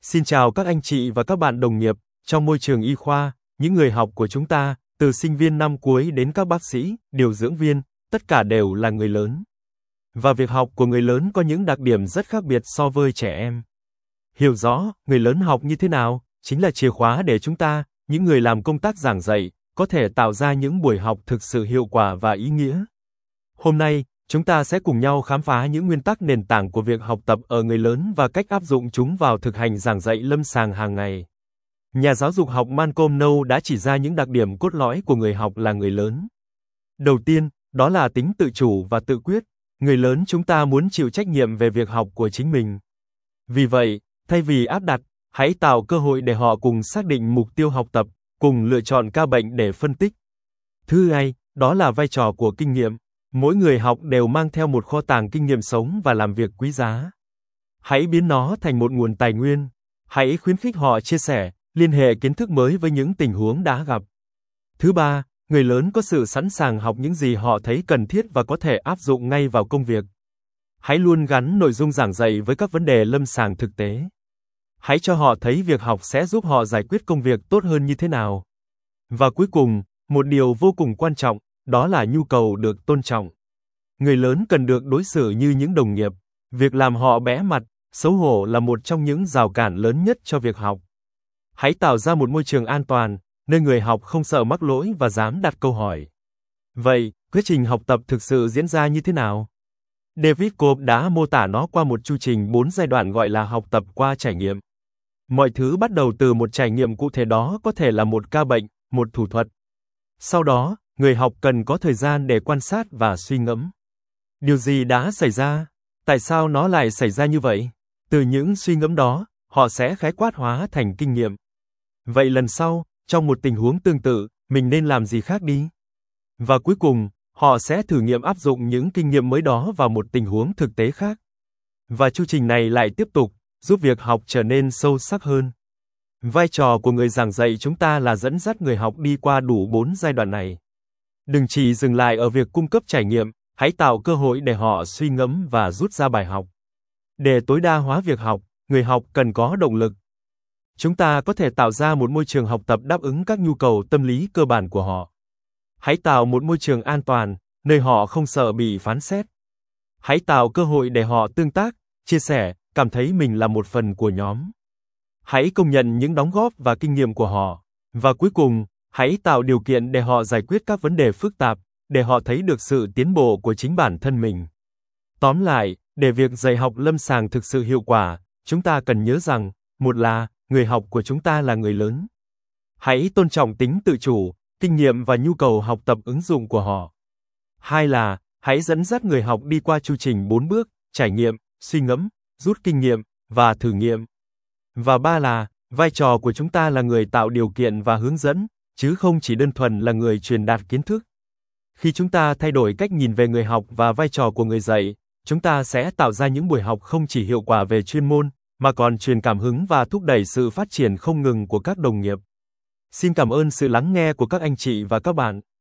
Xin chào các anh chị và các bạn đồng nghiệp. Trong môi trường y khoa, những người học của chúng ta, từ sinh viên năm cuối đến các bác sĩ, điều dưỡng viên, tất cả đều là người lớn. Và việc học của người lớn có những đặc điểm rất khác biệt so với trẻ em. Hiểu rõ, người lớn học như thế nào, chính là chìa khóa để chúng ta, những người làm công tác giảng dạy, có thể tạo ra những buổi học thực sự hiệu quả và ý nghĩa. Hôm nay, chúng ta sẽ cùng nhau khám phá những nguyên tắc nền tảng của việc học tập ở người lớn và cách áp dụng chúng vào thực hành giảng dạy lâm sàng hàng ngày. Nhà giáo dục học Malcolm Noll đã chỉ ra những đặc điểm cốt lõi của người học là người lớn. Đầu tiên, đó là tính tự chủ và tự quyết. Người lớn chúng ta muốn chịu trách nhiệm về việc học của chính mình. Vì vậy, thay vì áp đặt, hãy tạo cơ hội để họ cùng xác định mục tiêu học tập, cùng lựa chọn ca bệnh để phân tích. Thứ hai, đó là vai trò của kinh nghiệm. Mỗi người học đều mang theo một kho tàng kinh nghiệm sống và làm việc quý giá. Hãy biến nó thành một nguồn tài nguyên. Hãy khuyến khích họ chia sẻ, liên hệ kiến thức mới với những tình huống đã gặp. Thứ ba, người lớn có sự sẵn sàng học những gì họ thấy cần thiết và có thể áp dụng ngay vào công việc. Hãy luôn gắn nội dung giảng dạy với các vấn đề lâm sàng thực tế. Hãy cho họ thấy việc học sẽ giúp họ giải quyết công việc tốt hơn như thế nào. Và cuối cùng, một điều vô cùng quan trọng, đó là nhu cầu được tôn trọng. Người lớn cần được đối xử như những đồng nghiệp. Việc làm họ bẽ mặt, xấu hổ là một trong những rào cản lớn nhất cho việc học. Hãy tạo ra một môi trường an toàn, nơi người học không sợ mắc lỗi và dám đặt câu hỏi. Vậy, quá trình học tập thực sự diễn ra như thế nào? David Cope đã mô tả nó qua một chu trình 4 giai đoạn gọi là học tập qua trải nghiệm. Mọi thứ bắt đầu từ một trải nghiệm cụ thể, đó có thể là một ca bệnh, một thủ thuật. Sau đó, người học cần có thời gian để quan sát và suy ngẫm. Điều gì đã xảy ra? Tại sao nó lại xảy ra như vậy? Từ những suy ngẫm đó, họ sẽ khái quát hóa thành kinh nghiệm. Vậy lần sau, trong một tình huống tương tự, mình nên làm gì khác đi? Và cuối cùng, họ sẽ thử nghiệm áp dụng những kinh nghiệm mới đó vào một tình huống thực tế khác. Và chu trình này lại tiếp tục, giúp việc học trở nên sâu sắc hơn. Vai trò của người giảng dạy chúng ta là dẫn dắt người học đi qua đủ 4 giai đoạn này. Đừng chỉ dừng lại ở việc cung cấp trải nghiệm, hãy tạo cơ hội để họ suy ngẫm và rút ra bài học. Để tối đa hóa việc học, người học cần có động lực. Chúng ta có thể tạo ra một môi trường học tập đáp ứng các nhu cầu tâm lý cơ bản của họ. Hãy tạo một môi trường an toàn, nơi họ không sợ bị phán xét. Hãy tạo cơ hội để họ tương tác, chia sẻ, cảm thấy mình là một phần của nhóm. Hãy công nhận những đóng góp và kinh nghiệm của họ. Và cuối cùng, hãy tạo điều kiện để họ giải quyết các vấn đề phức tạp, để họ thấy được sự tiến bộ của chính bản thân mình. Tóm lại, để việc dạy học lâm sàng thực sự hiệu quả, chúng ta cần nhớ rằng, một là, người học của chúng ta là người lớn. Hãy tôn trọng tính tự chủ, kinh nghiệm và nhu cầu học tập ứng dụng của họ. Hai là, hãy dẫn dắt người học đi qua chu trình 4 bước, trải nghiệm, suy ngẫm, rút kinh nghiệm, và thử nghiệm. Và ba là, vai trò của chúng ta là người tạo điều kiện và hướng dẫn, chứ không chỉ đơn thuần là người truyền đạt kiến thức. Khi chúng ta thay đổi cách nhìn về người học và vai trò của người dạy, chúng ta sẽ tạo ra những buổi học không chỉ hiệu quả về chuyên môn, mà còn truyền cảm hứng và thúc đẩy sự phát triển không ngừng của các đồng nghiệp. Xin cảm ơn sự lắng nghe của các anh chị và các bạn.